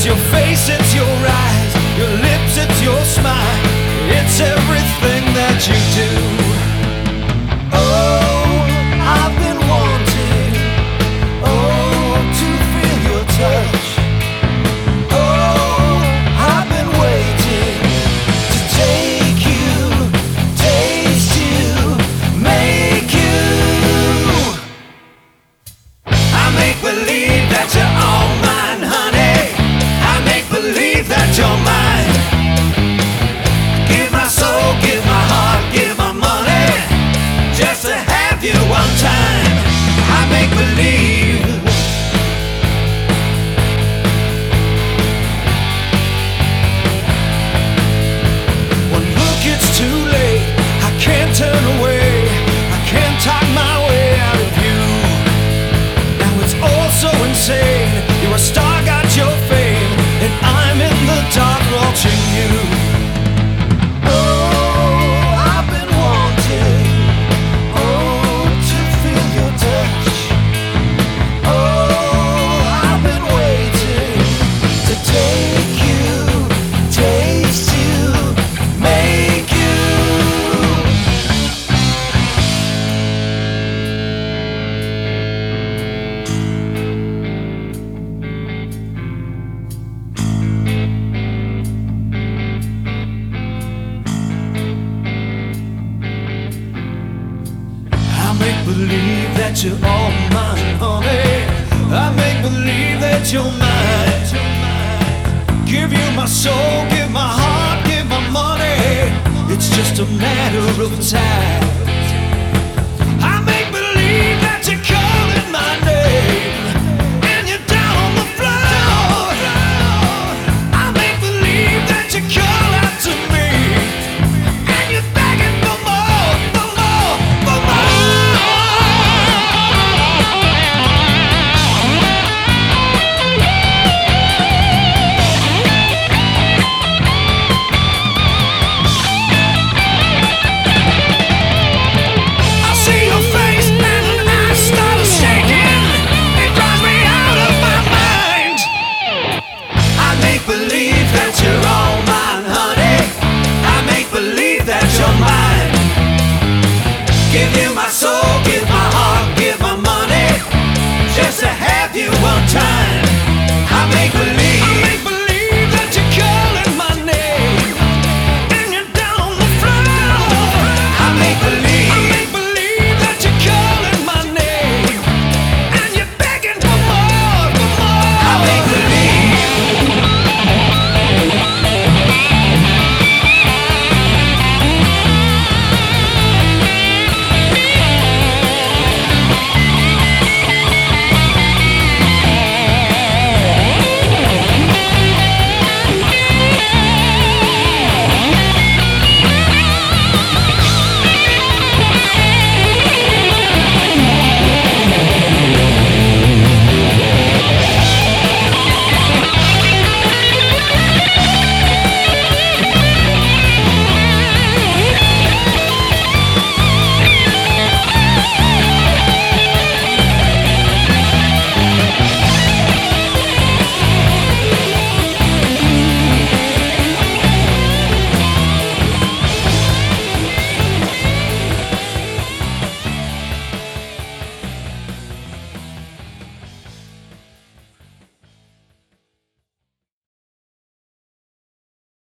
your face, it's your eyes, your lips, it's your smile. It's everything that you do. Oh, I've been wanting, oh, to feel your touch. Oh, I've been waiting to take you, taste you, make you. I make believe that you're all mine, honey. I make believe that you're mine. Give my soul, give my heart, give my money, just to have you one time. I make believe. One look, it's too late. I can't turn away. I can't talk my way out of you. Now it's all so insane. You're a star, got your fame, and I'm in the dark watching you. Oh, I've been wanting, oh, to feel your touch. Oh, I've been waiting to take you, taste you, make you. I make believe that you're all mine, honey. I make believe that you're mine. Give you my soul, give my heart, give my money. It's just a matter of time. I make believe that